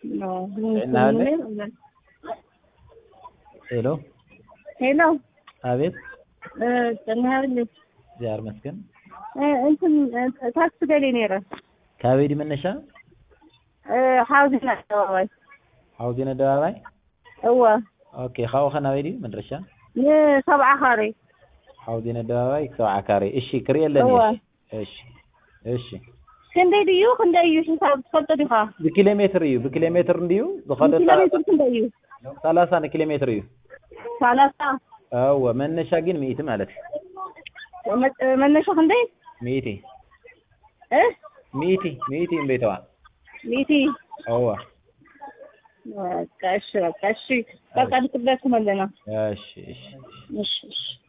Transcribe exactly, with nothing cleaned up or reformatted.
No. Nada. Hello. Hello. አቤት ተናህልኝ ዛር መስከን እንትን ታክስ ገሌ ነረ ካቤዲ መነሻ ሐውዝና አደባባይ ሐውዝና አደባባይ እዋ ኦኬ ኻው ኸናቤዲ መድረሻ ሰብዓ ካሬ ሐውዝና አደባባይ ሰብዓ ካሬ እሺ ክሪየለኒ እሺ እሺ ክንደይዩ ክንደይዩ ሂሳብ ተፈልጥዲኻ በኪሎ ሜትር እዩ በኪሎ ሜትር እንዲዩ በኸደ ክንደይዩ ሰላሳ ኪሎ ሜትር እዩ ሰላሳ አዎ መነሻ ግን መይት ማለት መነሻ ክንደይ መይት እ መይት መይት እንበይተዋ መይት አዎ በቃ እሺ በቃ እሺ በቃ ልትበስ መለና እሺ እሺ እሺ